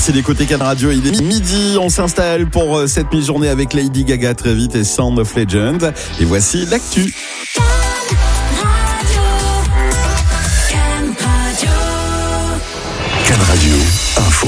Merci d'écouter Can Radio. Il est midi, on s'installe pour cette mi-journée avec Lady Gaga très vite et Sound of Legend. Et voici l'actu. Can Radio Info.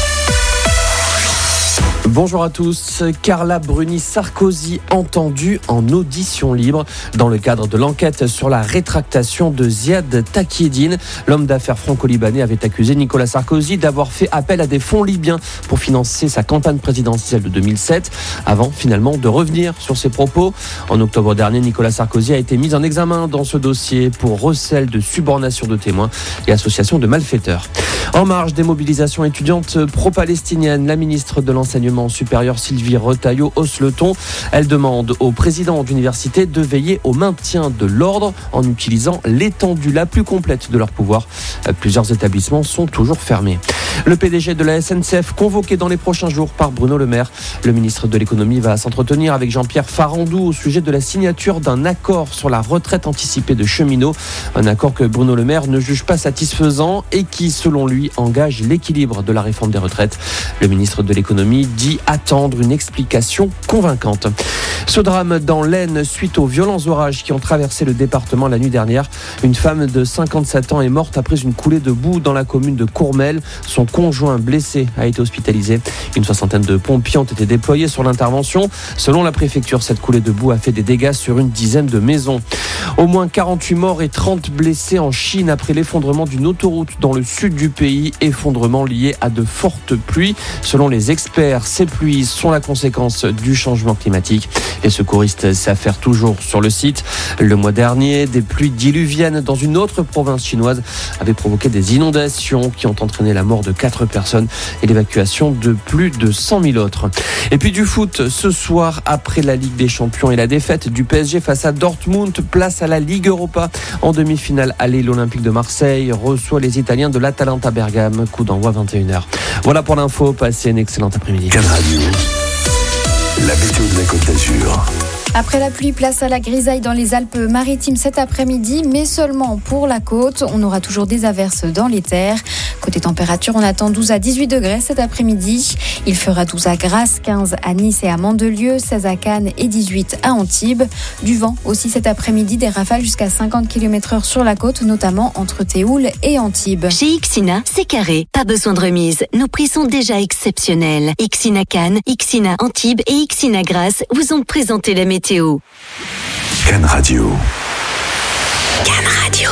Bonjour à tous. Carla Bruni-Sarkozy entendue en audition libre dans le cadre de l'enquête sur la rétractation de Ziad Takieddine. L'homme d'affaires franco-libanais avait accusé Nicolas Sarkozy d'avoir fait appel à des fonds libyens pour financer sa campagne présidentielle de 2007, avant finalement de revenir sur ses propos. En octobre dernier, Nicolas Sarkozy a été mis en examen dans ce dossier pour recel de subornation de témoins et association de malfaiteurs. En marge des mobilisations étudiantes pro-palestiniennes, la ministre de l'Enseignement supérieur Sylvie Retailleau hausse le ton. Elle demande aux présidents d'université de veiller au maintien de l'ordre en utilisant l'étendue la plus complète de leur pouvoir. Plusieurs établissements sont toujours fermés. Le PDG de la SNCF convoqué dans les prochains jours par Bruno Le Maire. Le ministre de l'économie va s'entretenir avec Jean-Pierre Farandou au sujet de la signature d'un accord sur la retraite anticipée de cheminots. Un accord que Bruno Le Maire ne juge pas satisfaisant et qui, selon lui, engage l'équilibre de la réforme des retraites. Le ministre de l'économie dit attendre une explication convaincante. Ce drame dans l'Aisne suite aux violents orages qui ont traversé le département la nuit dernière. Une femme de 57 ans est morte après une coulée de boue dans la commune de Courmel. Son conjoint blessé a été hospitalisé. Une soixantaine de pompiers ont été déployés sur l'intervention. Selon la préfecture, cette coulée de boue a fait des dégâts sur une dizaine de maisons. Au moins 48 morts et 30 blessés en Chine après l'effondrement d'une autoroute dans le sud du pays. Effondrement lié à de fortes pluies. Selon les experts, ces pluies sont la conséquence du changement climatique. Les secouristes s'affairent toujours sur le site. Le mois dernier, des pluies diluviennes dans une autre province chinoise avaient provoqué des inondations qui ont entraîné la mort de 4 personnes et l'évacuation de plus de 100 000 autres. Et puis du foot, ce soir, après la Ligue des Champions et la défaite du PSG face à Dortmund, place à la Ligue Europa. En demi-finale, l'Olympique de Marseille reçoit les Italiens de l'Atalanta Bergame. Coup d'envoi 21h. Voilà pour l'info, passez une excellente après-midi. Can Radio, la météo de la Côte d'Azur. Après la pluie, place à la grisaille dans les Alpes-Maritimes cet après-midi, mais seulement pour la côte. On aura toujours des averses dans les terres. Côté température, on attend 12 à 18 degrés cet après-midi. Il fera 12 à Grasse, 15 à Nice et à Mandelieu, 16 à Cannes et 18 à Antibes. Du vent aussi cet après-midi, des rafales jusqu'à 50 km/h sur la côte, notamment entre Théoul et Antibes. Chez Ixina, c'est carré. Pas besoin de remise. Nos prix sont déjà exceptionnels. Ixina Cannes, Ixina Antibes et Ixina Grasse vous ont présenté la météo. Can Radio. Can Radio.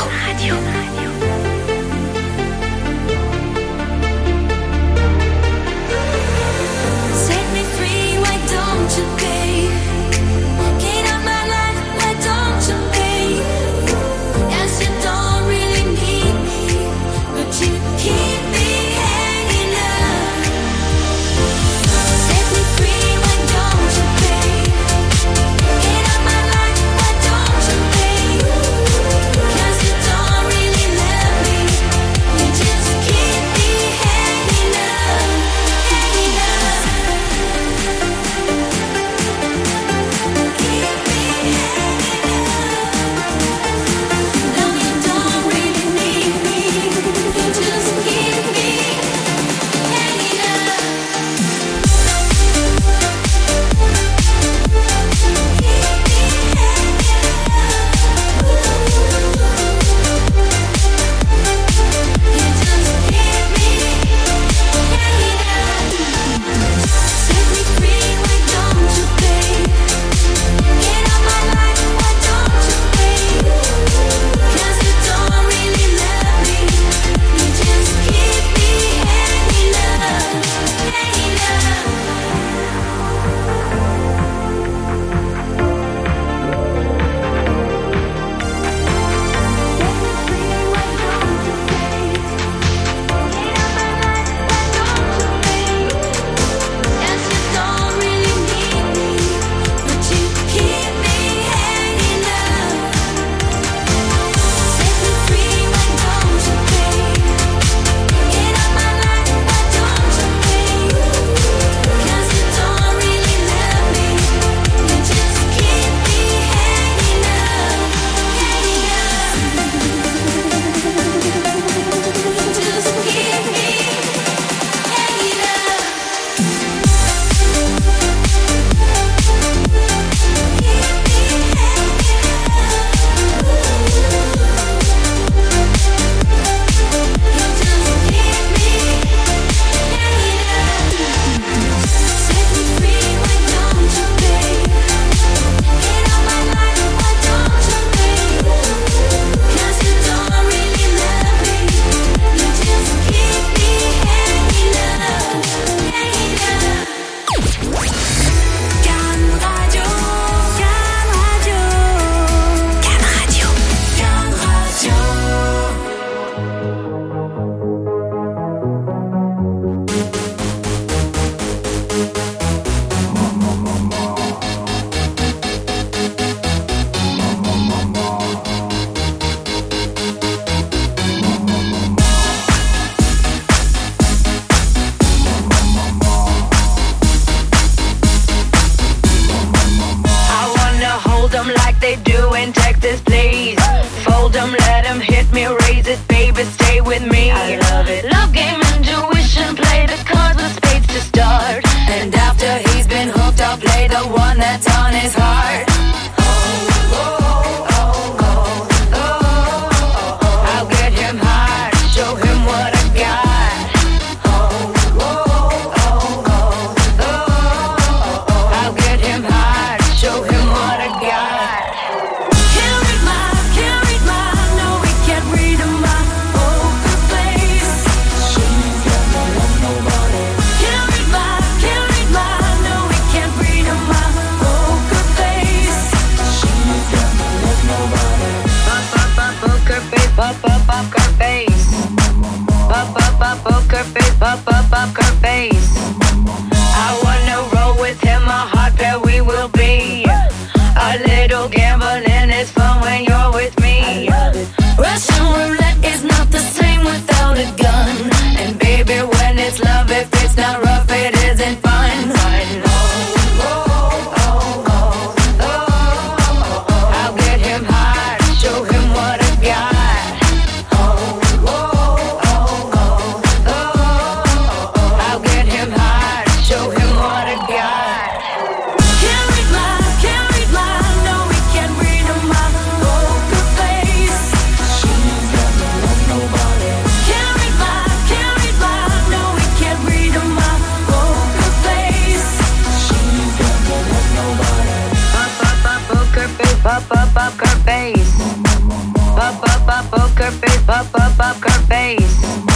poker face.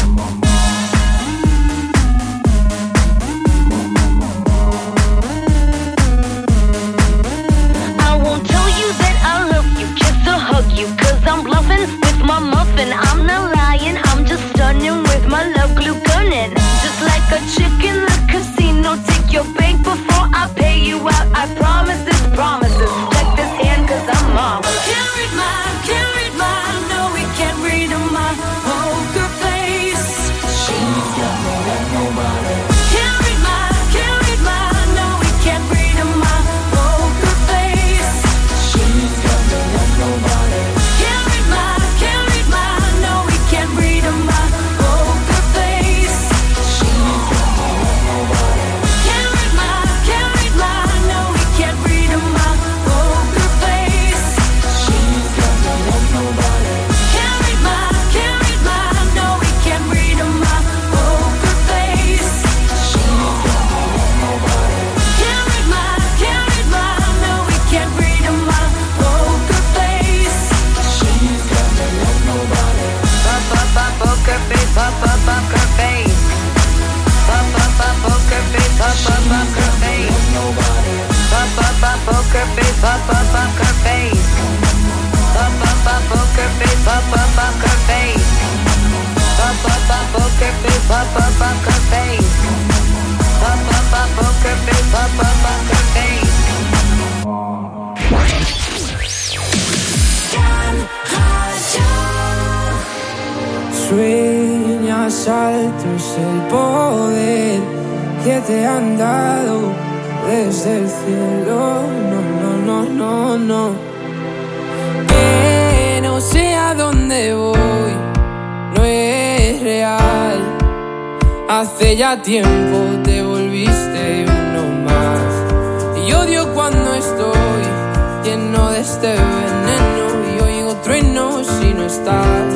I won't tell you that I love you, just to hug you, 'cause I'm bluffing with my muffin. I'm not lying, I'm just stunning with my love glue gunning. Just like a chick in the casino, take your bank before I pay you out. I promise this promises. Check this hand 'cause I'm marvelous. Can't read mine, no we can't read my poker face. She's got more than nobody. Can't read mine, no we can't read my poker face. She's got more than nobody. Can't read mine, no we can't read my poker face. She's got more than nobody. Can't read mine, no we can't read my poker face. She's got more than nobody. Can't read mine, no we can't read my poker face. She's got more than nobody. Can't read mine, no we can't read my poker face. She's got more than nobody. Poker face, poker face. Poker face, poker face. Nobody. Poker face, poker face. Poker face, poker face. Poker face, poker face. Poker face, poker face. Sueñas alto es el poder que te han dado desde el cielo. No. Que no sé a dónde voy, no es real. Hace ya tiempo te volviste uno más. Y odio cuando estoy lleno de este veneno y oigo truenos si no estás.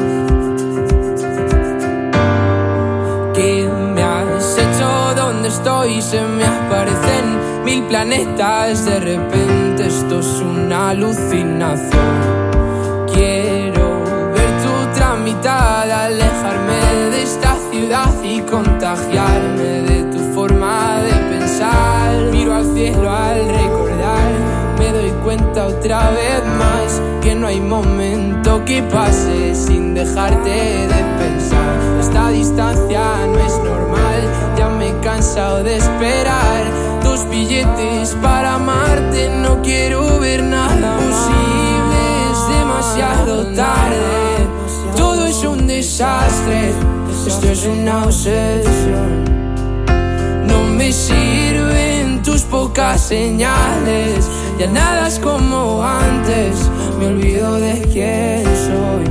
¿Qué me has hecho? ¿Dónde estoy? Se me aparecen 1000 planetas. De repente esto es una alucinación. Quiero ver tu otra mitad, alejarme de esta ciudad y contagiarme de tu forma de pensar. Miro al cielo al recordar, me doy cuenta otra vez más que no hay momento que pase sin dejarte de pensar. Esta distancia no es normal, ya me he cansado de esperar. 2 billetes para amarte, no quiero ver nada posible, es demasiado tarde. Todo es un desastre, esto es una obsesión. No me sirven tus pocas señales, ya nada es como antes, me olvido de quién soy.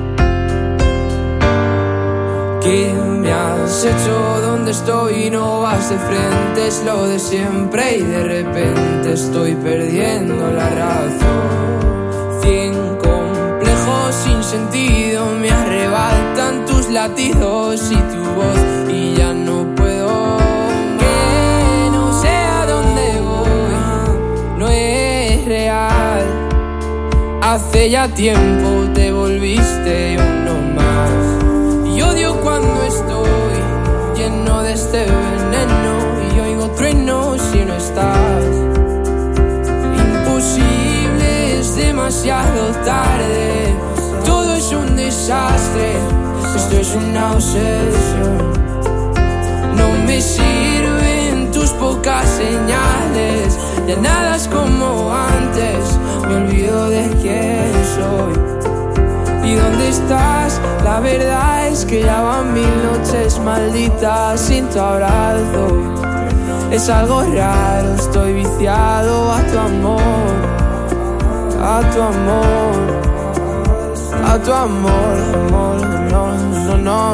¿Qué me has hecho? ¿Dónde estoy? No vas de frente, es lo de siempre y de repente estoy perdiendo la razón. 100 complejos sin sentido me arrebatan tus latidos y tu voz y ya no puedo. Que no sé a dónde voy, no es real. Hace ya tiempo te volviste uno más. Y odio cuando estoy lleno de este veneno y oigo truenos si no estás. Imposible, es demasiado tarde. Todo es un desastre, esto es una obsesión. No me sirven tus pocas señales, ya nada es como antes, me olvido de quién soy. ¿Y dónde estás? La verdad es que ya van 1000 noches malditas sin tu abrazo. Es algo raro, estoy viciado a tu amor, a tu amor, a tu amor, amor, no.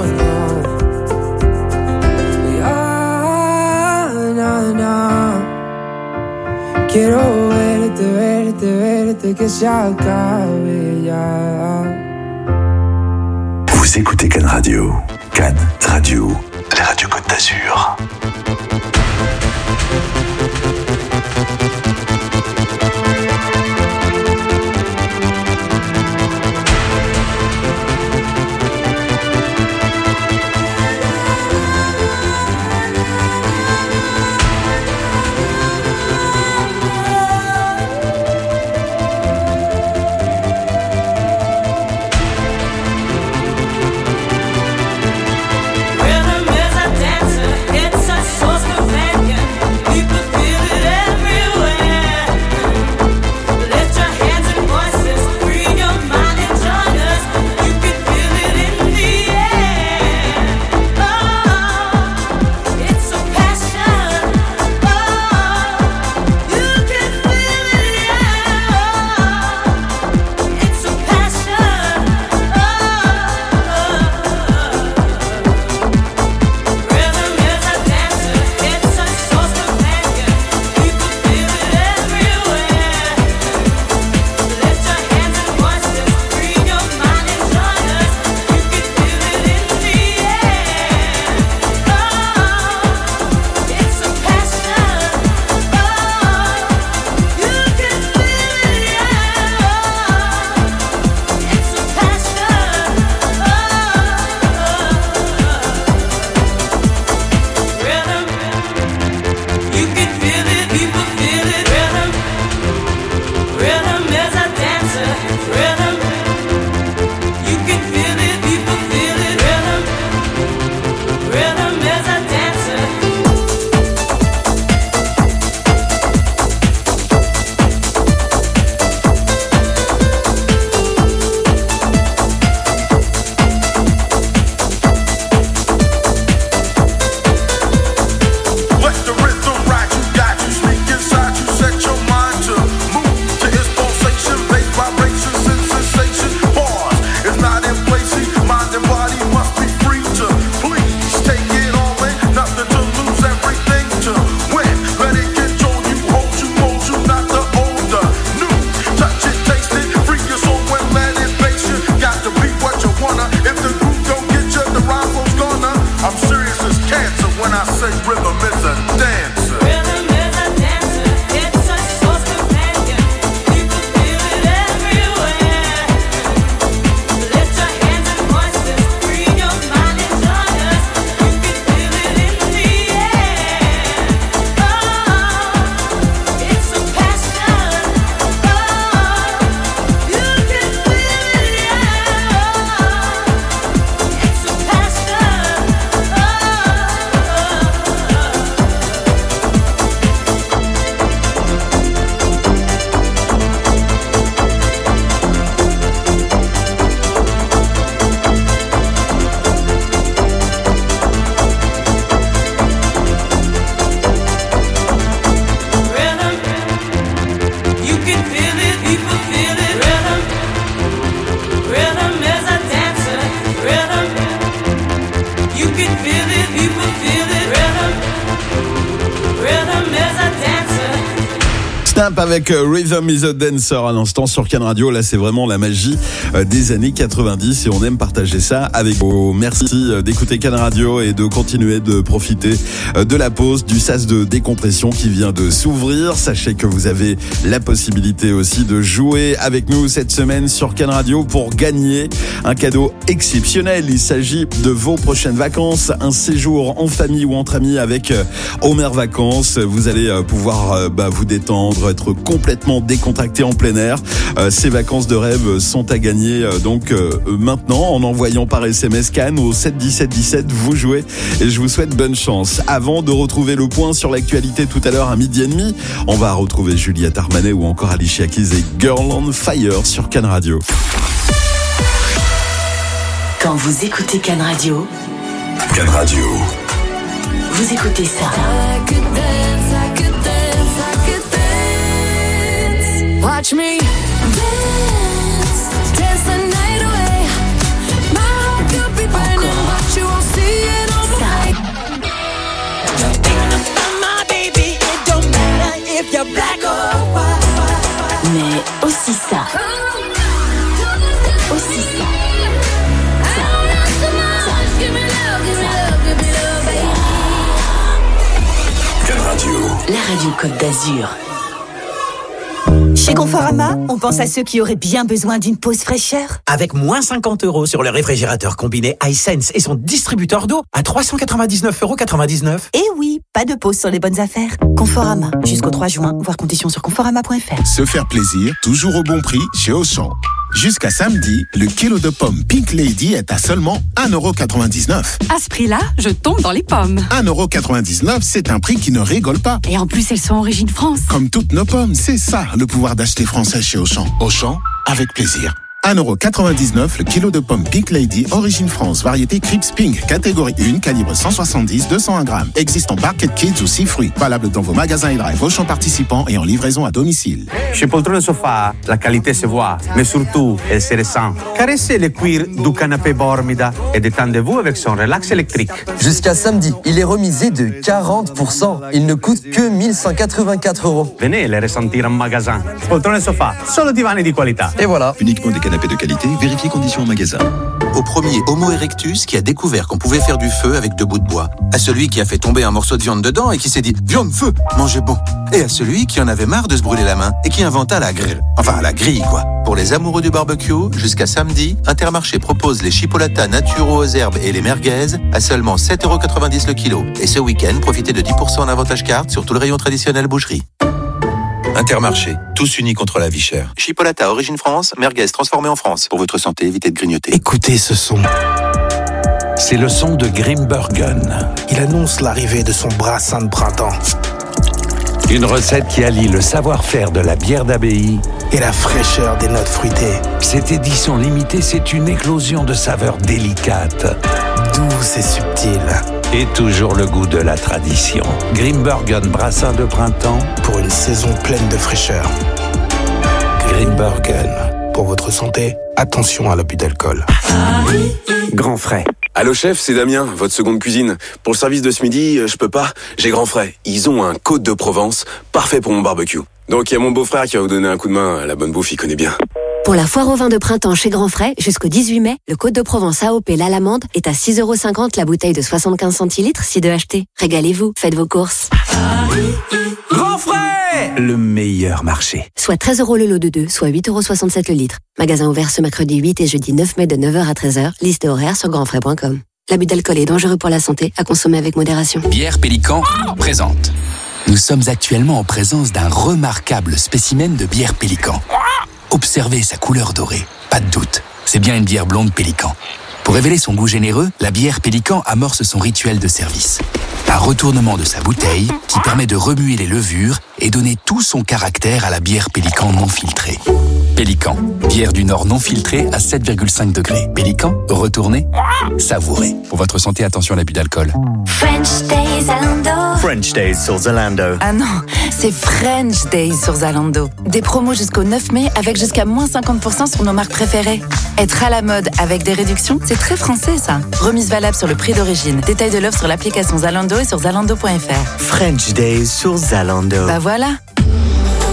Quiero verte, que se acabe ya. Vous écoutez Cannes Radio. Cannes Radio, la radio Côte d'Azur. Snap avec Rhythm is a Dancer à l'instant sur Can Radio. Là, c'est vraiment la magie des années 90 et on aime partager ça avec vous. Merci d'écouter Can Radio et de continuer de profiter de la pause, du sas de décompression qui vient de s'ouvrir. Sachez que vous avez la possibilité aussi de jouer avec nous cette semaine sur Can Radio pour gagner un cadeau exceptionnel. Il s'agit de vos prochaines vacances, un séjour en famille ou entre amis avec Homer Vacances. Vous allez pouvoir vous détendre, être complètement décontracté en plein air. Ces vacances de rêve sont à gagner donc maintenant en envoyant par SMS Can au 7 17 17. Vous jouez et je vous souhaite bonne chance. Avant de retrouver le point sur l'actualité tout à l'heure à 12h30, on va retrouver Juliette Armanet ou encore Alicia Keys et Girl on Fire sur Can Radio. Quand vous écoutez Can Radio, Can Radio. vous écoutez ça. Watch me dance, dance the night away. My heart could be burning, but you won't see it on my baby. It don't matter if you're black or white. Mais aussi ça. Aussi ça. Can Radio. La radio Côte d'Azur. Chez Conforama, on pense à ceux qui auraient bien besoin d'une pause fraîcheur. Avec moins 50 € sur le réfrigérateur combiné iSense et son distributeur d'eau à 399,99 €. Et oui, pas de pause sur les bonnes affaires. Conforama, jusqu'au 3 juin, voir conditions sur conforama.fr. Se faire plaisir, toujours au bon prix chez Auchan. Jusqu'à samedi, le kilo de pommes Pink Lady est à seulement 1,99 €. À ce prix-là, je tombe dans les pommes. 1,99 €, c'est un prix qui ne rigole pas. Et en plus, elles sont origine France. Comme toutes nos pommes, c'est ça le pouvoir d'acheter français chez Auchan. Auchan, avec plaisir. 1,99 € le kilo de pommes Pink Lady, origine France, variété Crips Pink, catégorie 1, calibre 170-201 grammes. Existe en Barquette Kids ou 6 fruits. Valable dans vos magasins et drive Auchan participants et en livraison à domicile. Chez Poltrone Sofa, la qualité se voit, mais surtout, elle se ressent. Caressez le cuir du canapé Bormida et détendez-vous avec son relax électrique. Jusqu'à samedi, il est remisé de 40%. Il ne coûte que 1184 €. Venez le ressentir en magasin. Poltrone Sofa, solo divani di qualità. Et voilà. Uniquement des canapés de qualité, vérifiez conditions en magasin. Au premier Homo erectus qui a découvert qu'on pouvait faire du feu avec 2 bouts de bois. À celui qui a fait tomber un morceau de viande dedans et qui s'est dit « Viande, feu, mangez bon ». Et à celui qui en avait marre de se brûler la main et qui inventa la grille. Enfin, la grille, quoi. Pour les amoureux du barbecue, jusqu'à samedi, Intermarché propose les chipolatas naturaux aux herbes et les merguez à seulement 7,90 € le kilo. Et ce week-end, profitez de 10% en avantage carte sur tout le rayon traditionnel boucherie. Intermarché, tous unis contre la vie chère. Chipolata origine France, merguez transformée en France. Pour votre santé, évitez de grignoter. Écoutez ce son. C'est le son de Grimbergen. Il annonce l'arrivée de son brassin de printemps. Une recette qui allie le savoir-faire de la bière d'abbaye et la fraîcheur des notes fruitées. Cette édition limitée, c'est une éclosion de saveurs délicates, douces et subtiles. Et toujours le goût de la tradition. Grimbergen brassin de printemps pour une saison pleine de fraîcheur. Grimbergen. Pour votre santé, attention à l'abus d'alcool. Grand Frais. Allô chef, c'est Damien, votre seconde cuisine. Pour le service de ce midi, je peux pas. J'ai Grand Frais. Ils ont un Côte de Provence, parfait pour mon barbecue. Donc il y a mon beau-frère qui va vous donner un coup de main. La bonne bouffe, il connaît bien. Pour la foire au vin de printemps chez Grand Frais, jusqu'au 18 mai, le Côte de Provence AOP l'Alamande est à 6,50 € la bouteille de 75 centilitres si de acheter. Régalez-vous, faites vos courses. Grand Frais, le meilleur marché. Soit 13 € le lot de 2, soit 8,67 € le litre. Magasin ouvert ce mercredi 8 et jeudi 9 mai de 9h à 13h. Liste horaire sur grandfrais.com. L'abus d'alcool est dangereux pour la santé, à consommer avec modération. Bière Pélican présente. Nous sommes actuellement en présence d'un remarquable spécimen de bière Pélican. Observez sa couleur dorée, pas de doute, c'est bien une bière blonde Pélican. Pour révéler son goût généreux, la bière Pélican amorce son rituel de service. Un retournement de sa bouteille qui permet de remuer les levures et donner tout son caractère à la bière Pélican non filtrée. Pélican, bière du Nord non filtrée à 7,5 degrés. Pélican, retournez, savourez. Pour votre santé, attention à l'abus d'alcool. French Days Zalando. French Days sur Zalando. Ah non, c'est French Days sur Zalando. Des promos jusqu'au 9 mai avec jusqu'à moins 50% sur nos marques préférées. Être à la mode avec des réductions, c'est très français ça. Remise valable sur le prix d'origine. Détail de l'offre sur l'application Zalando et sur zalando.fr. French Days sur Zalando. Bah voilà.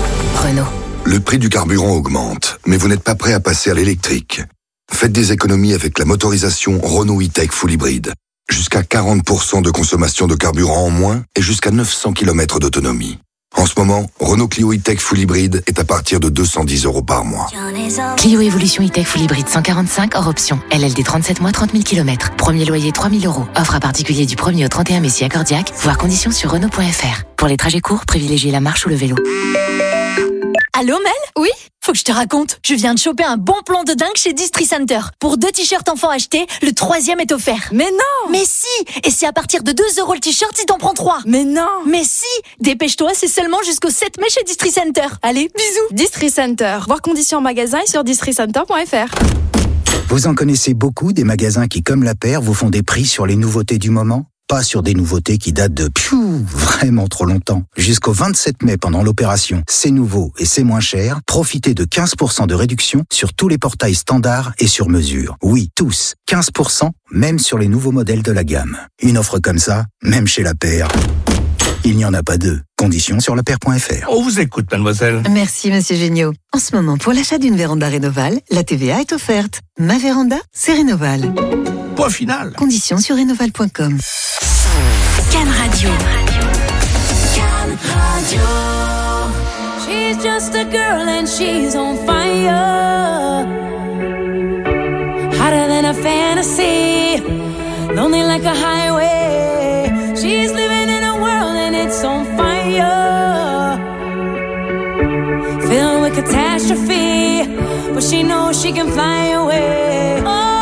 Renault. Le prix du carburant augmente, mais vous n'êtes pas prêt à passer à l'électrique. Faites des économies avec la motorisation Renault E-Tech Full Hybrid. Jusqu'à 40% de consommation de carburant en moins et jusqu'à 900 km d'autonomie. En ce moment, Renault Clio E-Tech Full Hybrid est à partir de 210 € par mois. Clio Evolution E-Tech Full Hybrid 145 hors option. LLD 37 mois, 30 000 km. Premier loyer 3 000 €. Offre à particulier du 1er au 31 mai si accordiaque. Voir conditions sur Renault.fr. Pour les trajets courts, privilégiez la marche ou le vélo. Allô Mel ? Oui ? Faut que je te raconte, je viens de choper un bon plan de dingue chez Distri Center. Pour 2 t-shirts enfants achetés, le 3e est offert. Mais non ! Mais si ! Et c'est à partir de 2 € le t-shirt si t'en prends 3. Mais non ! Mais si ! Dépêche-toi, c'est seulement jusqu'au 7 mai chez Distri Center. Allez, bisous. Distri Center. Voir conditions en magasin et sur districenter.fr. Vous en connaissez beaucoup des magasins qui, comme la paire, vous font des prix sur les nouveautés du moment ? Pas sur des nouveautés qui datent de vraiment trop longtemps. Jusqu'au 27 mai pendant l'opération C'est nouveau et c'est moins cher, profitez de 15% de réduction sur tous les portails standards et sur mesure. Oui, tous. 15%, même sur les nouveaux modèles de la gamme. Une offre comme ça, même chez la paire, il n'y en a pas deux. Conditions sur lapaire.fr. On vous écoute, mademoiselle. Merci, monsieur Géniaud. En ce moment, pour l'achat d'une véranda Rénoval, la TVA est offerte. Ma véranda, c'est Rénoval. Point final. Conditions sur rénoval.com. Can Radio. Can Radio. She's just a girl and she's on fire. Hotter than a fantasy. Lonely like a highway. She's living in a world and it's on fire. Filled with catastrophe. But she knows she can fly away.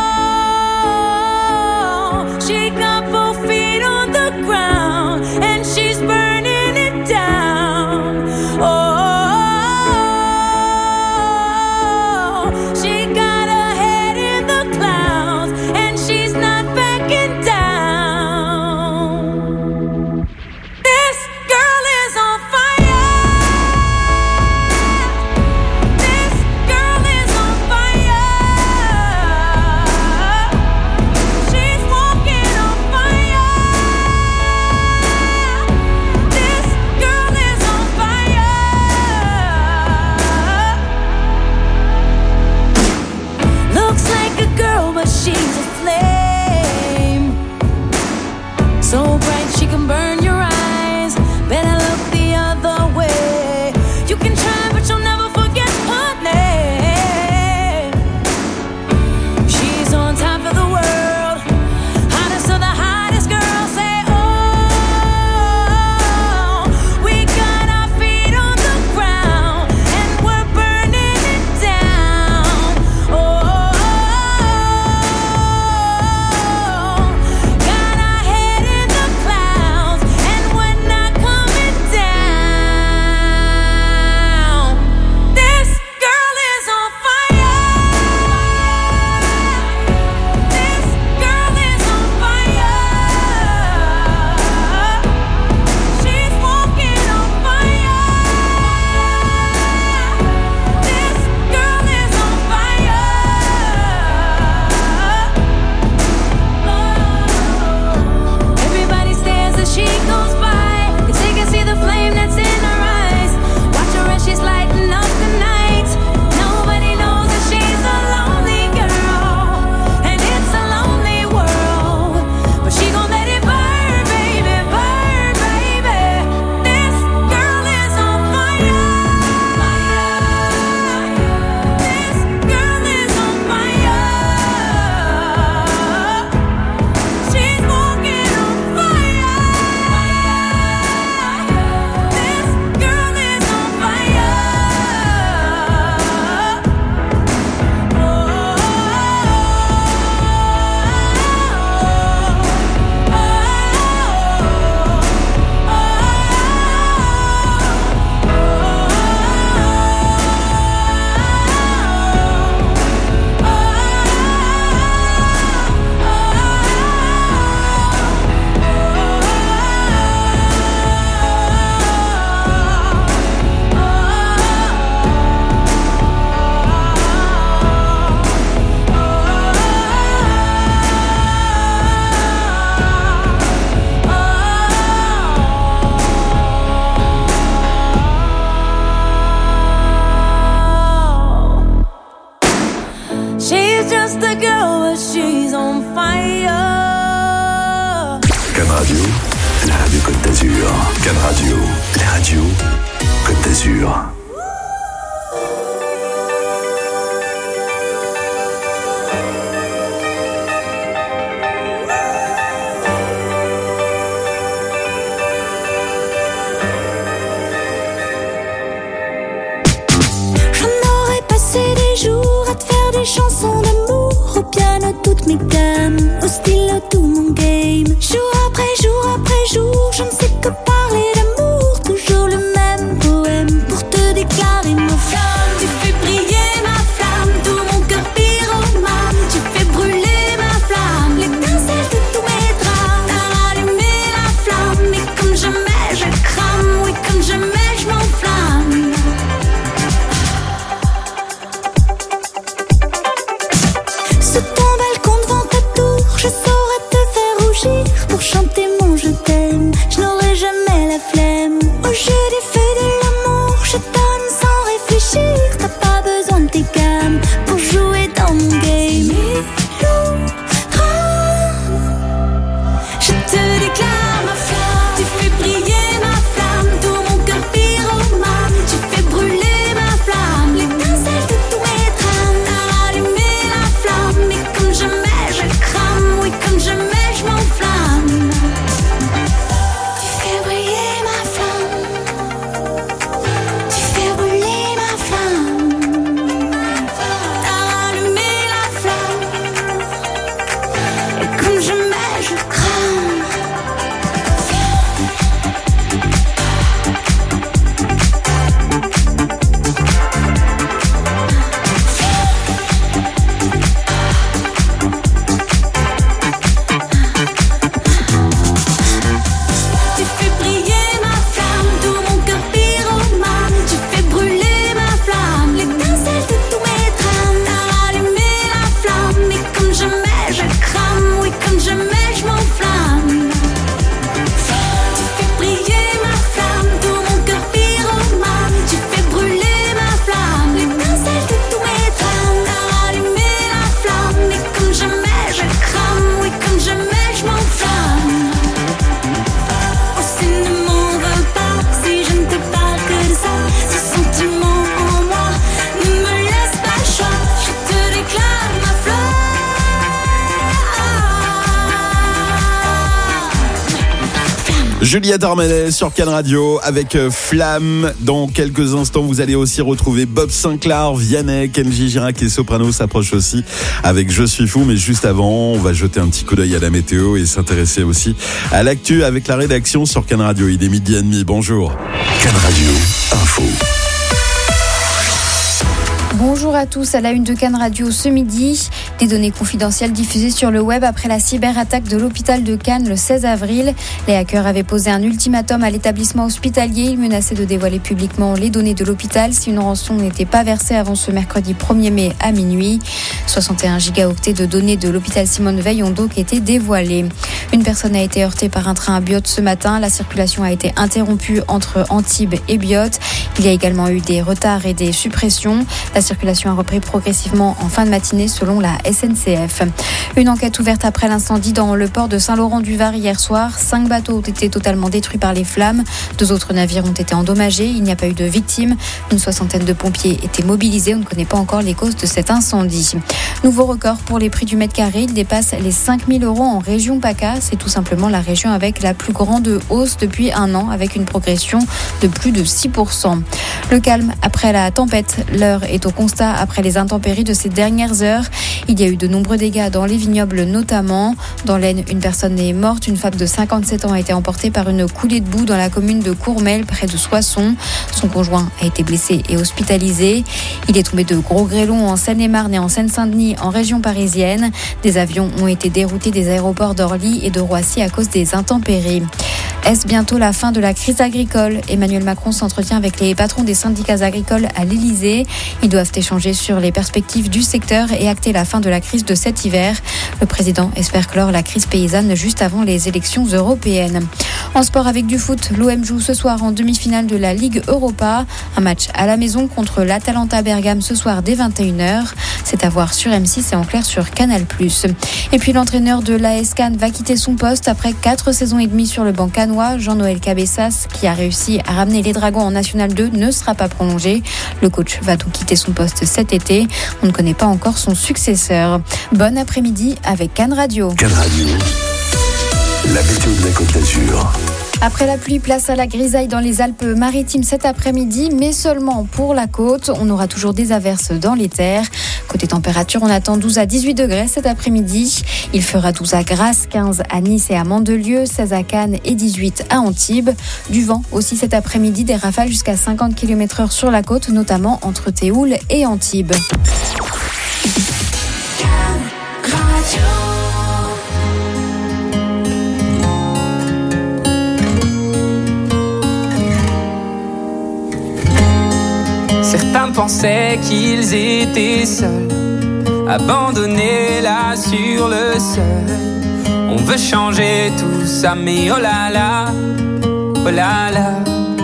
Oh, she got both feet on the ground and she's burning it down. Oh, she got her head in the clouds and she's not backing down. This girl is on fire. This girl is on fire. Côte d'Azur. Cannes Radio, la radio Côte d'Azur. Des chansons d'amour, au piano toutes mes gammes, au stylo tout mon game. Jour après jour, je ne sais que parler d'amour. Toujours le même poème pour te déclarer ma flamme. Tu fais briller ma flamme, tout mon cœur pyromane. Tu fais brûler ma flamme, l'étincelle de tous mes drames. T'as allumé la flamme, et comme jamais je crame. Oui, comme jamais je m'enflamme. Sous ton balcon devant ta tour, je saurais te faire rougir. Pour chanter mon je t'aime, je n'aurai jamais la flemme. Au jeu des feux de l'amour, je donne sans réfléchir. T'as pas besoin de tes gammes pour jouer dans mon game. Je te déclare ma flamme, tu fais briller ma flamme. Tout mon cœur pyromane, tu fais brûler ma flamme. L'étincelle de tous mes drames, t'as allumé la flamme. Mais comme jamais je crame, oui comme jamais je m'enflamme. Tu fais briller ma flamme, tu fais brûler ma flamme. T'as allumé la flamme, et comme jamais je crame. Tu fais briller ma flamme, tout mon cœur pyromane. Tu fais brûler ma flamme, l'étincelle de tous mes drames. T'as allumé la flamme, mais comme jamais je crame. Oui, comme jamais je m'enflamme. Tu fais briller ma flamme, tout mon cœur pyromane. Tu fais brûler ma flamme, l'étincelle de tous mes drames. T'as allumé la flamme, mais comme jamais je crame. Oui, comme jamais je m'enflamme. Oh, si ne m'en veux pas, si je ne te parle que de ça. Ce sentiment en moi ne me laisse pas le choix. Je te déclare ma Juliette Armanet sur Cannes Radio avec Flamme. Dans quelques instants, vous allez aussi retrouver Bob Sinclair, Vianney, Kenji Girac et Soprano s'approchent aussi avec Je suis fou. Mais juste avant, on va jeter un petit coup d'œil à la météo et s'intéresser aussi à l'actu avec la rédaction sur Cannes Radio. Il est 12h30. Bonjour. Cannes Radio, info. Bonjour à tous, à la une de Cannes Radio ce midi. Des données confidentielles diffusées sur le web après la cyberattaque de l'hôpital de Cannes le 16 avril. Les hackers avaient posé un ultimatum à l'établissement hospitalier. Ils menaçaient de dévoiler publiquement les données de l'hôpital si une rançon n'était pas versée avant ce mercredi 1er mai à minuit. 61 gigaoctets de données de l'hôpital Simone Veil ont donc été dévoilées. Une personne a été heurtée par un train à Biot ce matin. La circulation a été interrompue entre Antibes et Biot. Il y a également eu des retards et des suppressions. La circulation a repris progressivement en fin de matinée selon la SNCF. Une enquête ouverte après l'incendie dans le port de Saint-Laurent-du-Var hier soir. 5 bateaux ont été totalement détruits par les flammes. 2 autres navires ont été endommagés. Il n'y a pas eu de victimes. Une 60aine de pompiers étaient mobilisés. On ne connaît pas encore les causes de cet incendie. Nouveau record pour les prix du mètre carré. Il dépasse les 5 000 € en région PACA. C'est tout simplement la région avec la plus grande hausse depuis un an, avec une progression de plus de 6%. Le calme après la tempête. L'heure est au constat après les intempéries de ces dernières heures. Il y a eu de nombreux dégâts dans les vignobles notamment. Dans l'Aisne, une personne est morte. Une femme de 57 ans a été emportée par une coulée de boue dans la commune de Courmel, près de Soissons. Son conjoint a été blessé et hospitalisé. Il est tombé de gros grêlons en Seine-et-Marne et en Seine-Saint-Denis, en région parisienne. Des avions ont été déroutés des aéroports d'Orly et de Roissy à cause des intempéries. Est-ce bientôt la fin de la crise agricole ? Emmanuel Macron s'entretient avec les patrons des syndicats agricoles à l'Elysée. Ils doivent échanger sur les perspectives du secteur et acter la fin de la crise de cet hiver. Le président espère clore la crise paysanne juste avant les élections européennes. En sport avec du foot, l'OM joue ce soir en demi-finale de la Ligue Europa. Un match à la maison contre l'Atalanta Bergame ce soir dès 21h. C'est à voir sur M6 et en clair sur Canal+. Et puis l'entraîneur de l'AS Cannes va quitter son poste après 4 saisons et demie sur le banc cannois. Danois Jean-Noël Cabessas, qui a réussi à ramener les Dragons en National 2, ne sera pas prolongé. Le coach va donc quitter son poste cet été. On ne connaît pas encore son successeur. Bon après-midi avec Cannes Radio. Cannes Radio, la météo de la Côte d'Azur. Après la pluie, place à la grisaille dans les Alpes-Maritimes cet après-midi, mais seulement pour la côte. On aura toujours des averses dans les terres. Côté température, on attend 12 à 18 degrés cet après-midi. Il fera 12 à Grasse, 15 à Nice et à Mandelieu, 16 à Cannes et 18 à Antibes. Du vent aussi cet après-midi, des rafales jusqu'à 50 km/h sur la côte, notamment entre Théoul et Antibes. Certains pensaient qu'ils étaient seuls, abandonnés là sur le seuil. On veut changer tout ça, mais oh là là, oh là là.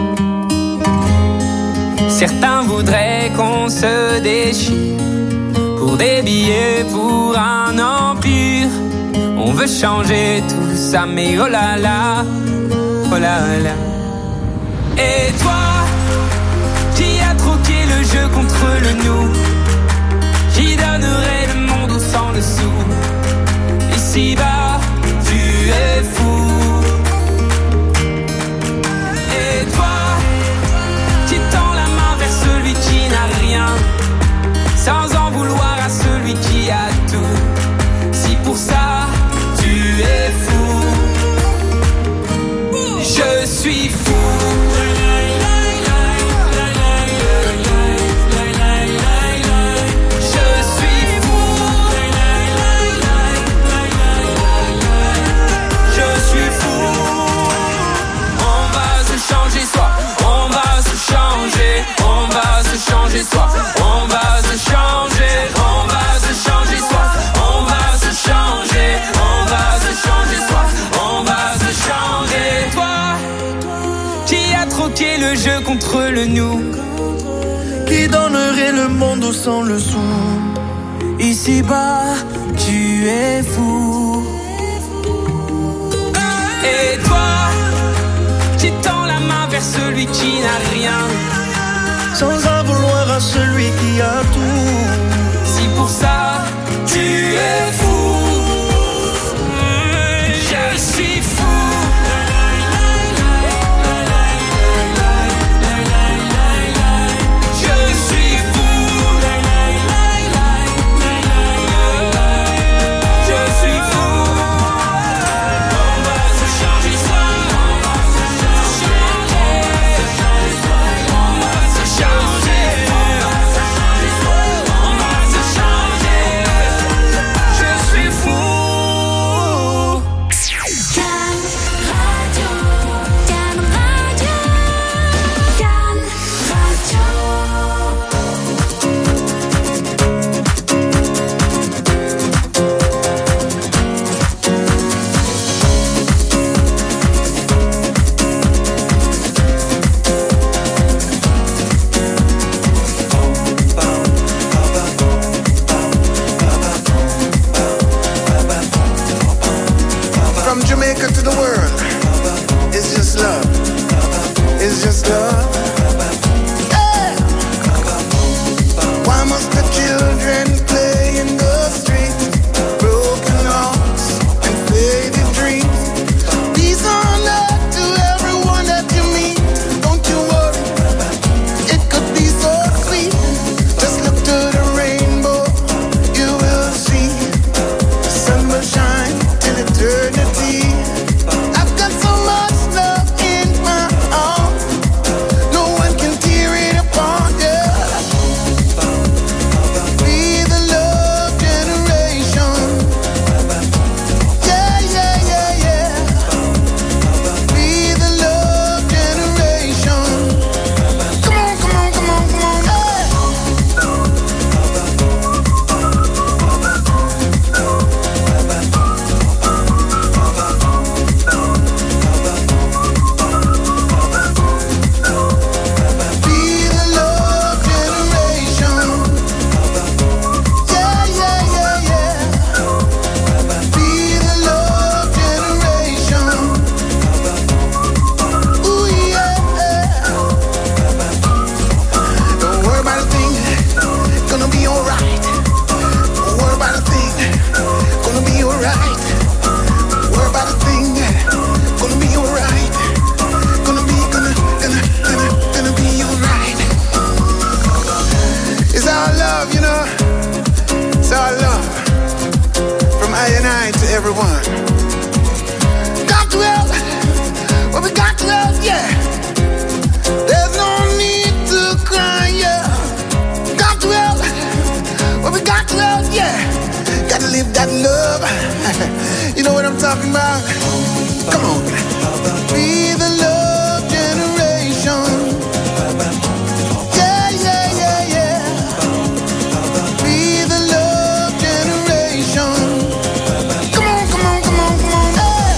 Certains voudraient qu'on se déchire pour des billets, pour un empire. On veut changer tout ça, mais oh là là, oh là là. Et toi, qui a troqué le jeu contre le nous, qui donnerait le monde au sang dessous. Ici-bas, tu es fou. Et toi, qui tend la main vers celui qui n'a rien, sans en vouloir à celui qui a tout. Si pour ça, tu es fou, je suis fou. Changer soi, on va se changer, on va se changer soi, on va se changer, on va se changer soi, on va se changer. Toi, qui a troqué le jeu contre le nous, qui donnerait le monde au sang le sou. Ici-bas, tu es fou. Et toi, qui tend la main vers celui qui n'a rien, sans en vouloir à celui qui a tout. Si pour ça, tu es fou, je suis fou. Je suis fou. Je suis fou. On va se changer ça. Je You know what I'm talking about? Come on. Be the love generation. Yeah, yeah, yeah, yeah. Be the love generation. Come on, come on, come on, come on.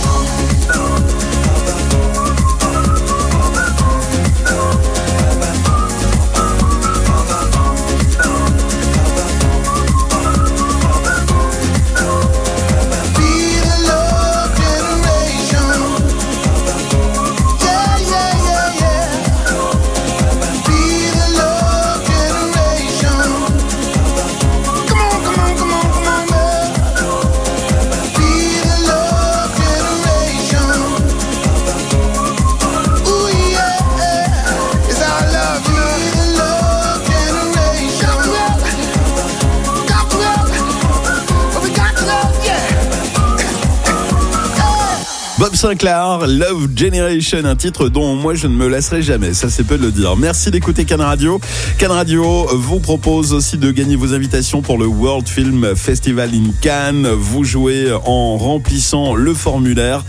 Bob Sinclair, Love Generation, un titre dont moi je ne me lasserai jamais, ça c'est peu de le dire. Merci d'écouter Can Radio. Can Radio vous propose aussi de gagner vos invitations pour le World Film Festival in Cannes. Vous jouez en remplissant le formulaire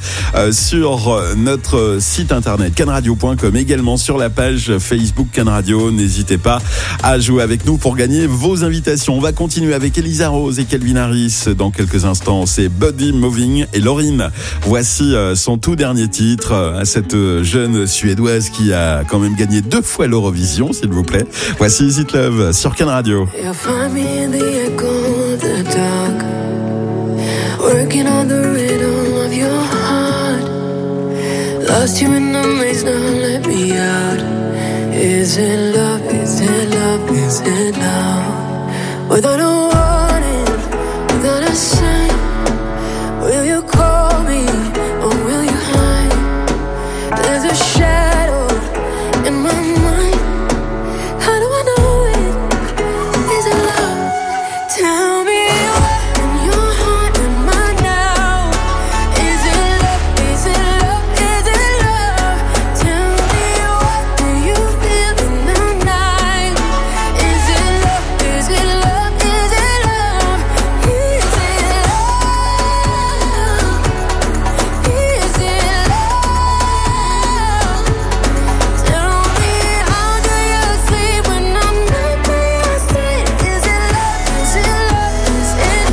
sur notre site internet canradio.com, également sur la page Facebook Can Radio. N'hésitez pas à jouer avec nous pour gagner vos invitations. On va continuer avec Elisa Rose et Calvin Harris dans quelques instants. C'est Body Moving et Lauryn. Voici son tout dernier titre à cette jeune Suédoise qui a quand même gagné 2 fois l'Eurovision, s'il vous plaît. Voici Is It Love sur Can Radio. You'll find me in the echo of the dark, working on the rhythm of your heart. Lost you in the maze, now let me out. Is it love, is it love, is it love? Without a warning, without a sign, will you call me? Or will you hide? There's a shadow in my mind. How do I know it? Is it love? Tell me what in your heart am I now? Is it love? Is it love? Is it love? Tell me what do you feel in the night? Is it love? Is it love? Is it love? Is it love? Is it love? Tell me how do you sleep when I'm not by your side? Is it love? Is it love? Is it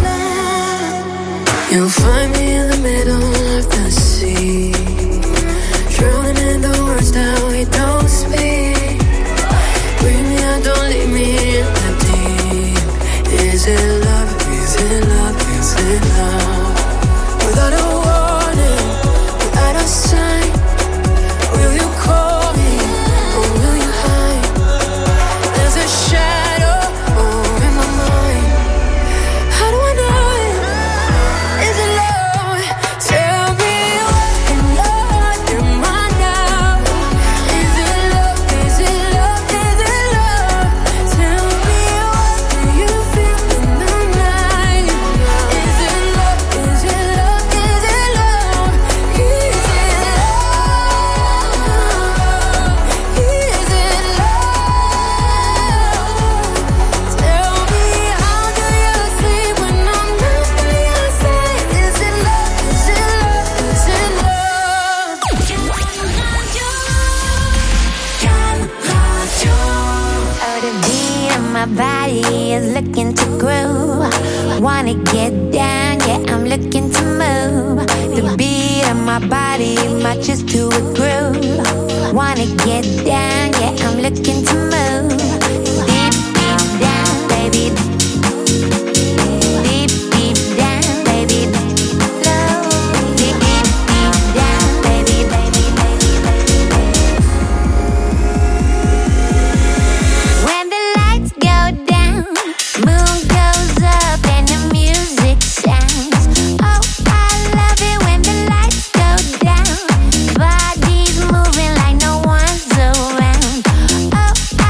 love? You'll find me in the middle of the sea, drowning in the words that we don't speak. Bring me out, don't leave me in the deep. Is it love? Is it love? Is it love? Without a warning, without a sign, will you call me or will you hide? There's a shadow in my mind. How do I know it? Is it love? Tell me what in your heart am I now? Is it love? Is it love? Is it love? Tell me what do you feel in the night? Is it love? Is it love? Is it love? Is it love? Is it love? Tell me how do you sleep when I'm not by your side? Is it love? Is it love? Is it love? Oh, the beat of my body is looking to groove. Wanna get down, yeah, I'm looking to move. The beat of my body matches to a groove. Wanna get down, yeah, I'm looking to move. Deep, deep down, baby. Deep, deep down, baby. Low. Deep, deep, deep down, baby, baby, baby, baby, baby. When the lights go down, moon goes up and the music sounds. Oh, I love it when the lights go down. Bodies moving like no one's around. Oh, I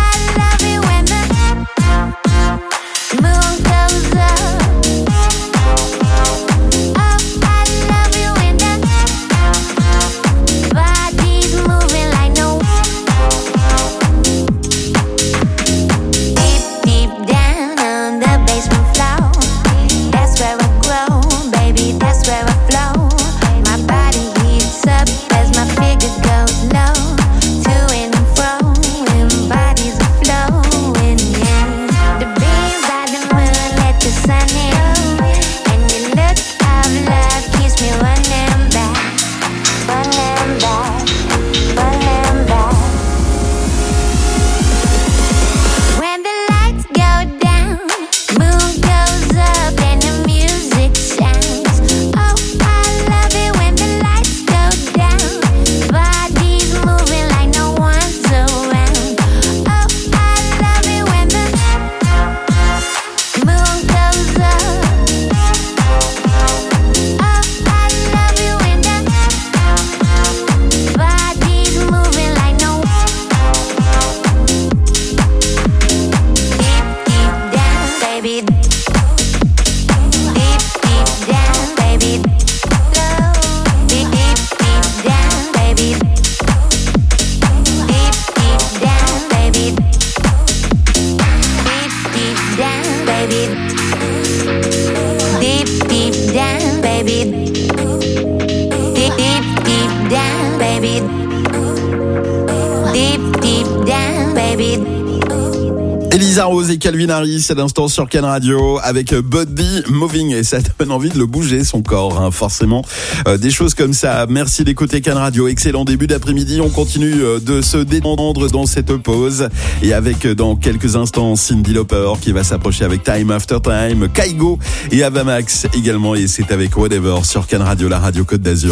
down, baby. Elisa Rose et Calvin Harris à l'instant sur Can Radio avec Body Moving et ça donne envie de le bouger son corps, hein, forcément. Des choses comme ça. Merci d'écouter Can Radio. Excellent début d'après-midi. On continue de se détendre dans cette pause et avec dans quelques instants Cyndi Lauper qui va s'approcher avec Time After Time, Kaigo et Avamax également et c'est avec Whatever sur Can Radio, la radio Côte d'Azur.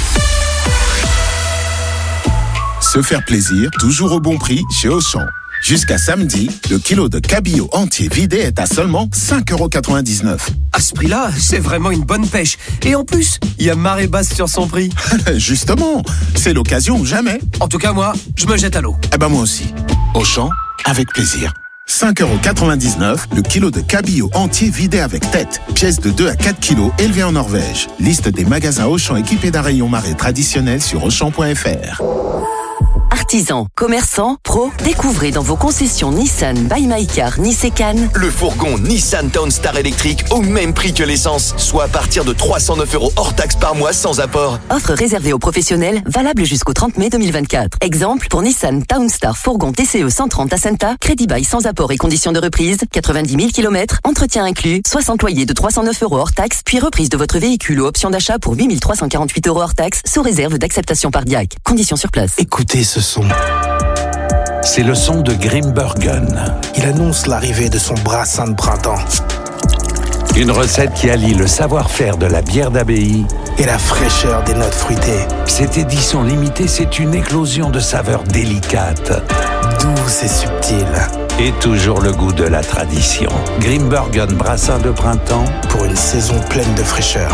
Se faire plaisir, toujours au bon prix chez Auchan. Jusqu'à samedi, le kilo de cabillaud entier vidé est à seulement 5,99 €. À ce prix-là, c'est vraiment une bonne pêche. Et en plus, il y a marée basse sur son prix. Justement, c'est l'occasion ou jamais. En tout cas, moi, je me jette à l'eau. Eh ben moi aussi. Auchan, avec plaisir. 5,99 € le kilo de cabillaud entier vidé avec tête. Pièce de 2 à 4 kilos élevée en Norvège. Liste des magasins Auchan équipés d'un rayon marée traditionnel sur Auchan.fr. Artisans, commerçants, pros, découvrez dans vos concessions Nissan by My Car Nice et Cannes le fourgon Nissan Townstar électrique au même prix que l'essence, soit à partir de 309 € hors taxe par mois sans apport. Offre réservée aux professionnels, valable jusqu'au 30 mai 2024. Exemple, pour Nissan Townstar fourgon TCE 130 Ascenta, crédit bail sans apport et conditions de reprise, 90 000 km, entretien inclus, 60 loyers de 309 € hors taxe, puis reprise de votre véhicule ou option d'achat pour 8 348 € hors taxe, sous réserve d'acceptation par DIAC. Conditions sur place. Écoutez ce son. C'est le son de Grimbergen. Il annonce l'arrivée de son brassin de printemps. Une recette qui allie le savoir-faire de la bière d'abbaye et la fraîcheur des notes fruitées. Cette édition limitée, c'est une éclosion de saveurs délicates, douce et subtile. Et toujours le goût de la tradition. Grimbergen brassin de printemps pour une saison pleine de fraîcheur.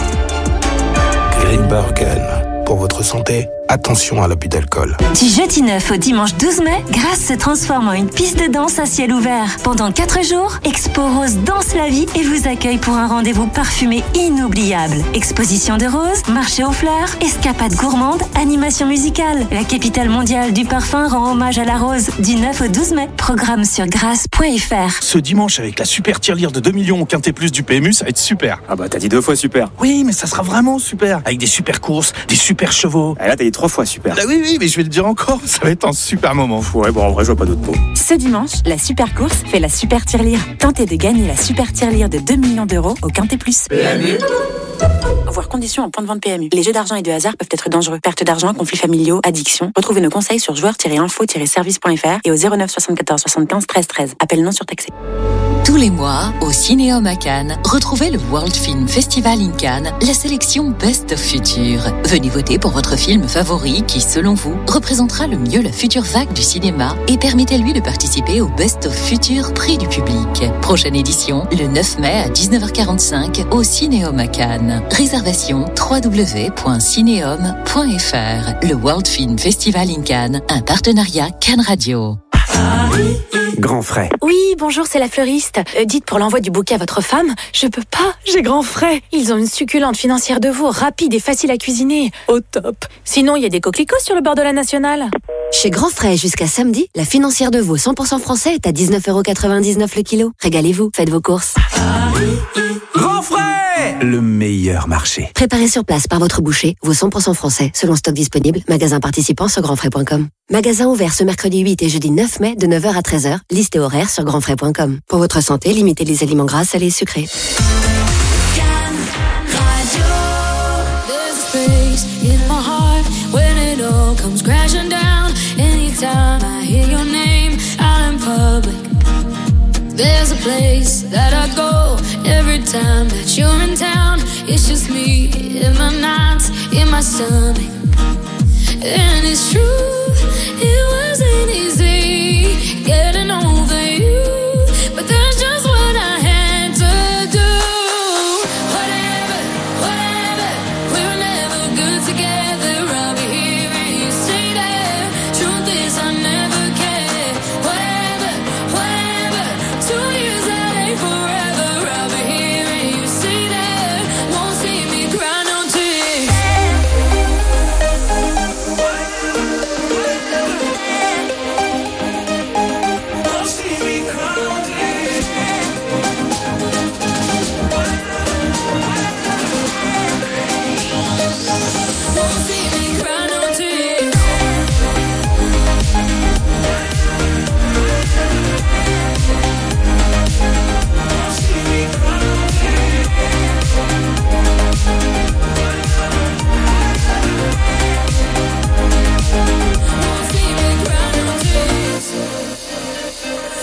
Grimbergen. Pour votre santé, attention à l'abus d'alcool. Du jeudi 9 au dimanche 12 mai, Grasse se transforme en une piste de danse à ciel ouvert. Pendant 4 jours, Expo Rose danse la vie et vous accueille pour un rendez-vous parfumé inoubliable. Exposition de roses, marché aux fleurs, escapade gourmande, animation musicale. La capitale mondiale du parfum rend hommage à la rose. Du 9 au 12 mai, programme sur grasse.fr. Ce dimanche, avec la super tirelire de 2 millions au Quintet Plus du PMU, ça va être super. Ah bah t'as dit 2 fois super. Oui, mais ça sera vraiment super. Avec des super courses, des super chevaux. Ah, là t'as dit 3 fois super. Ah oui, mais je vais le dire encore, ça va être un super moment. Ouais, bon en vrai je vois pas d'autres mots. Ce dimanche, la super course fait la super tirelire. Tentez de gagner la super tirelire de 2 millions d'euros au Quintet Plus. PMU. Voir conditions en point de vente PMU. Les jeux d'argent et de hasard peuvent être dangereux. Perte d'argent, conflits familiaux, addiction. Retrouvez nos conseils sur joueurs-info-service.fr et au 09 74 75 13 13. Appel non surtaxé. Tous les mois, au Cinéum à Cannes, retrouvez le World Film Festival in Cannes, la sélection Best of Future. Venez voter pour votre film favori qui, selon vous, représentera le mieux la future vague du cinéma et permettez-lui de participer au Best of Future prix du public. Prochaine édition, le 9 mai à 19h45 au Cinéum à Cannes. Réservation www.cineum.fr. Le World Film Festival in Cannes, un partenariat Cannes Radio. Grand frais. Oui, bonjour, c'est la fleuriste. Dites pour l'envoi du bouquet à votre femme, je peux pas, j'ai grand frais. Ils ont une succulente financière de veau, rapide et facile à cuisiner. Au top. Sinon, il y a des coquelicots sur le bord de la nationale. Chez Grand Frais, jusqu'à samedi, la financière de veau 100% français est à 19,99 € le kilo. Régalez-vous, faites vos courses. Grand frais, le meilleur marché. Préparé sur place par votre boucher, veau 100% français, selon stock disponible, magasin participant sur grandfrais.com. Magasin ouvert ce mercredi 8 et jeudi 9 mai de 9h à 13h, liste et horaire sur grandfrais.com. Pour votre santé, limitez les aliments gras, salés et sucrés. Anytime I hear your name out in public, there's a place that I go every time that you're in town. It's just me in my nights, in my stomach. And it's true, it wasn't easy getting over you, but that's just what I had to do. Whatever, whatever, we were never good together. I'll be here and you stay there. Truth is I never cared. Whatever, whatever, 2 years that ain't forever. I'll be here and you stay there. Won't see me cry no tears.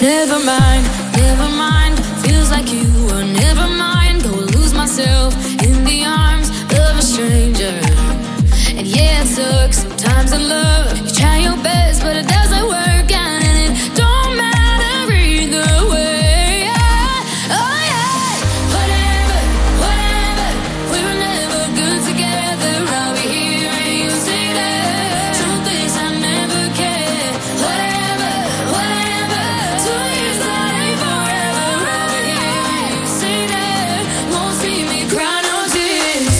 Never mind, feels like you were never mind. Go lose myself in the arms of a stranger. And yeah, it sucks sometimes in love. You try your best, but it doesn't work out, and it don't matter either way. Oh yeah, whatever, we were never good together. I'll be here and you say that. Truth is I never cared. Whatever, 2 years that ain't forever. I'll be here and you say that. Won't see me cry no tears.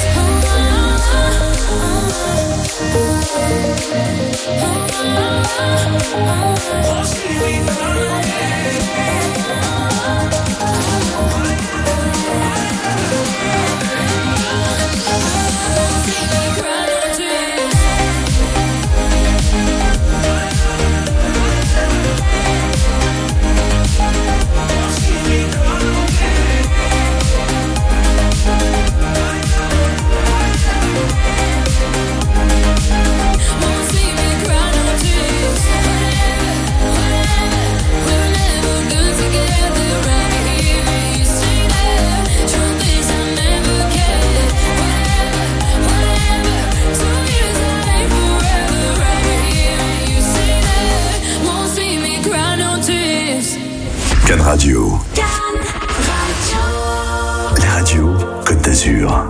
Cannes Radio. La radio Côte d'Azur.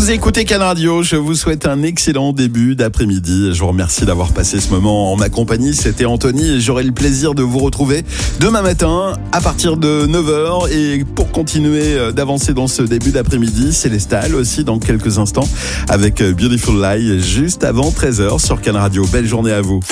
Vous écoutez Can Radio, je vous souhaite un excellent début d'après-midi. Je vous remercie d'avoir passé ce moment en ma compagnie. C'était Anthony et j'aurai le plaisir de vous retrouver demain matin à partir de 9h. Et pour continuer d'avancer dans ce début d'après-midi, Célestal aussi dans quelques instants avec Beautiful Lie juste avant 13h sur Can Radio. Belle journée à vous.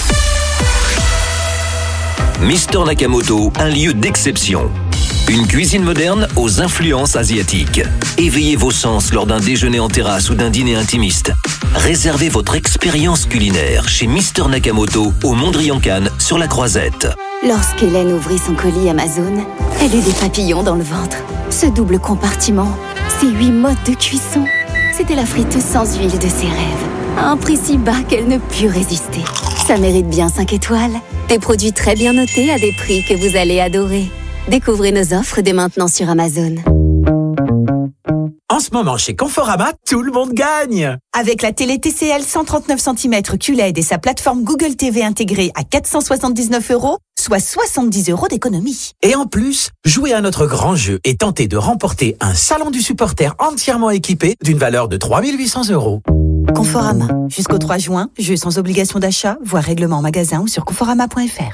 Mister Nakamoto, un lieu d'exception. Une cuisine moderne aux influences asiatiques. Éveillez vos sens lors d'un déjeuner en terrasse ou d'un dîner intimiste. Réservez votre expérience culinaire chez Mister Nakamoto au Mondrian-Cannes sur la Croisette. Lorsqu'Hélène ouvrit son colis Amazon, elle eut des papillons dans le ventre. Ce double compartiment, ces 8 modes de cuisson, c'était la friteuse sans huile de ses rêves. À un prix si bas qu'elle ne put résister. Ça mérite bien 5 étoiles. Des produits très bien notés à des prix que vous allez adorer. Découvrez nos offres dès maintenant sur Amazon. En ce moment, chez Conforama, tout le monde gagne. Avec la télé TCL 139 cm QLED et sa plateforme Google TV intégrée à 479 €, soit 70 € d'économie. Et en plus, jouez à notre grand jeu et tentez de remporter un salon du supporter entièrement équipé d'une valeur de 3 800 €. Conforama. Jusqu'au 3 juin, jeu sans obligation d'achat, voire règlement en magasin ou sur conforama.fr.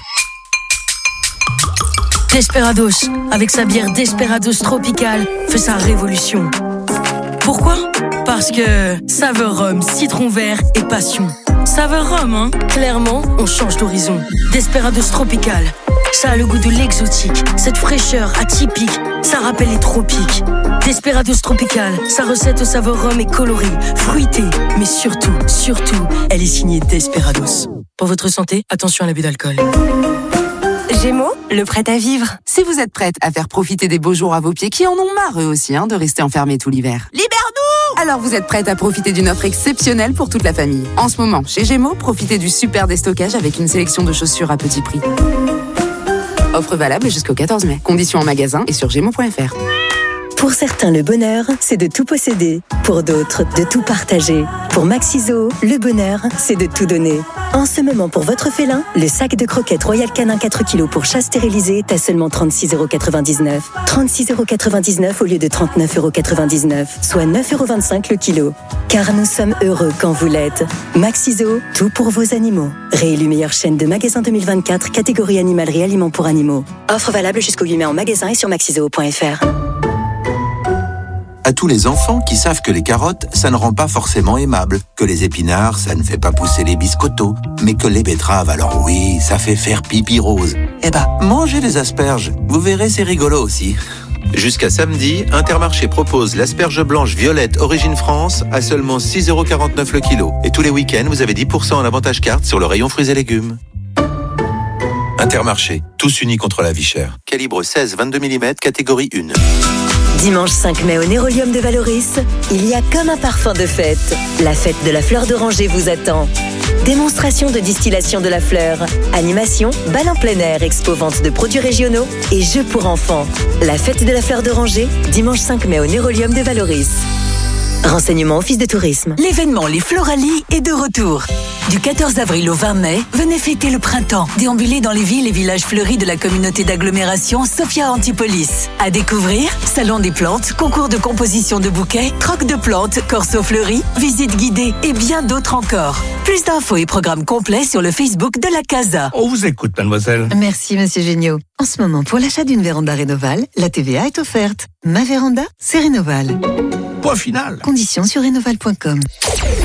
Desperados, avec sa bière Desperados Tropical, fait sa révolution. Pourquoi ? Parce que saveur rhum, citron vert et passion. Saveur rhum, hein ? Clairement, on change d'horizon. Desperados Tropical, ça a le goût de l'exotique, cette fraîcheur atypique, ça rappelle les tropiques. Desperados Tropical, sa recette au saveur rhum est colorée, fruitée, mais surtout, elle est signée Desperados. Pour votre santé, attention à l'abus d'alcool. Gémeaux, le prêt à vivre. Si vous êtes prête à faire profiter des beaux jours à vos pieds qui en ont marre eux aussi de rester enfermés tout l'hiver. Libère-nous ! Alors vous êtes prête à profiter d'une offre exceptionnelle pour toute la famille. En ce moment, chez Gémeaux, profitez du super déstockage avec une sélection de chaussures à petit prix. Offre valable jusqu'au 14 mai. Conditions en magasin et sur gémeaux.fr. Pour certains, le bonheur, c'est de tout posséder. Pour d'autres, de tout partager. Pour Maxiso, le bonheur, c'est de tout donner. En ce moment, pour votre félin, le sac de croquettes Royal Canin 4 kg pour chat stérilisé est à seulement 36,99 €. 36,99 € au lieu de 39,99 €, soit 9,25 € le kilo. Car nous sommes heureux quand vous l'êtes. Maxiso, tout pour vos animaux. Réélu meilleure chaîne de magasins 2024, catégorie animalerie aliments pour animaux. Offre valable jusqu'au 8 mai en magasin et sur maxiso.fr. À tous les enfants qui savent que les carottes, ça ne rend pas forcément aimable, que les épinards, ça ne fait pas pousser les biscottos, mais que les betteraves, alors oui, ça fait faire pipi rose. Eh ben, mangez des asperges, vous verrez, c'est rigolo aussi. Jusqu'à samedi, Intermarché propose l'asperge blanche violette Origine France à seulement 6,49 € le kilo. Et tous les week-ends, vous avez 10% en avantage carte sur le rayon fruits et légumes. Intermarché, tous unis contre la vie chère. Calibre 16-22 mm, catégorie 1. Dimanche 5 mai au Nérolium de Valoris, il y a comme un parfum de fête. La fête de la fleur d'oranger vous attend. Démonstration de distillation de la fleur, animation, bal en plein air, expo-vente de produits régionaux et jeux pour enfants. La fête de la fleur d'oranger, dimanche 5 mai au Nérolium de Valoris. Renseignements Office de tourisme. L'événement Les Floralies est de retour. Du 14 avril au 20 mai, venez fêter le printemps. Déambulez dans les villes et villages fleuris de la communauté d'agglomération Sophia Antipolis. À découvrir, salon des plantes, concours de composition de bouquets, troc de plantes, corso fleuri, visite guidée et bien d'autres encore. Plus d'infos et programmes complets sur le Facebook de la Casa. On vous écoute, mademoiselle. Merci, monsieur Géniaud. En ce moment, pour l'achat d'une véranda Rénoval, la TVA est offerte. Ma véranda, c'est Rénoval. Point final. Conditions sur rénoval.com.